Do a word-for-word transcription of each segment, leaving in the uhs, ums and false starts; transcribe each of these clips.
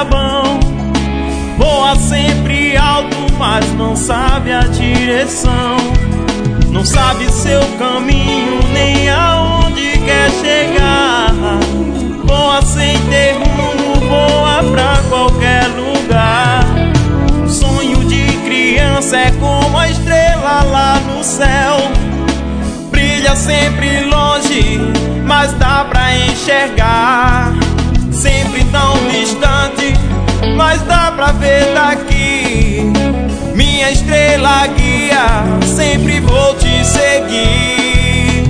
sabão. Voa sempre alto, mas não sabe a direção. Não sabe seu caminho, nem aonde quer chegar. Voa sem ter rumo, voa pra qualquer lugar. O sonho de criança é como a estrela lá no céu. Brilha sempre longe, mas dá pra enxergar. Sempre tão distante, mas dá pra ver daqui. Minha estrela guia, sempre vou te seguir.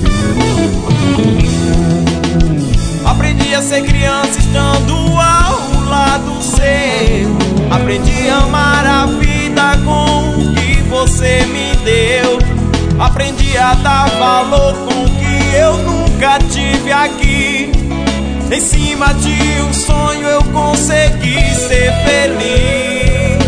Aprendi a ser criança estando ao lado seu. Aprendi a amar a vida com o que você me deu. Aprendi a dar valor com o que eu nunca tive aqui. Em cima de um sonho eu consegui ser feliz.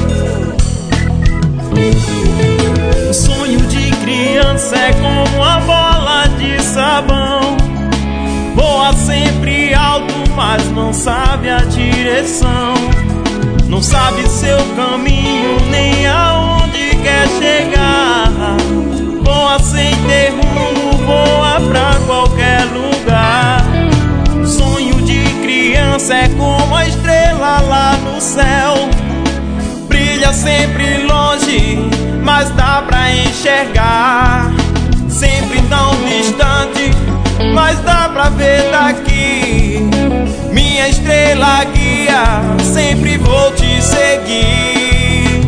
O sonho de criança é como uma bola de sabão. Voa sempre alto, mas não sabe a direção. Não sabe seu caminho, nem aonde quer chegar. Voa sem ter rumo, voa pra qualquer lugar. O sonho de criança é como a estrela lá no céu. Brilha sempre longe, mas dá pra enxergar. Sempre tão distante, mas dá pra ver daqui. Minha estrela guia, sempre vou te seguir.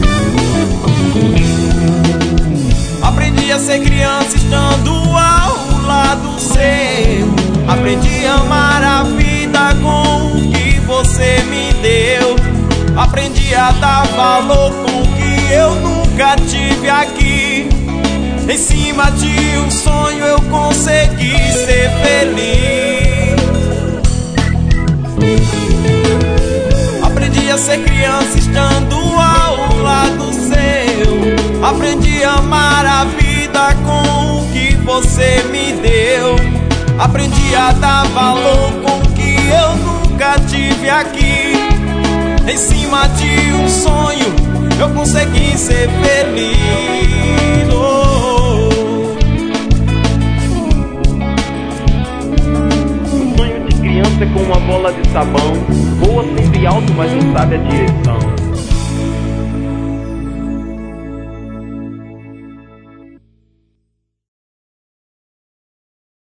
Aprendi a ser criança estando ao lado seu. Aprendi a amar a vida com o que você me deu. Aprendi a dar valor com o que eu nunca tive aqui. Em cima de um sonho eu consegui ser feliz. Aprendi a ser criança estando ao lado seu. Aprendi a amar a vida com o que você me deu. Aprendi a dar valor com o que eu nunca tive aqui. Em cima de um sonho eu consegui ser feliz. Oh. O sonho de criança é como uma bola de sabão. Voa sempre alto, mas não sabe a direção.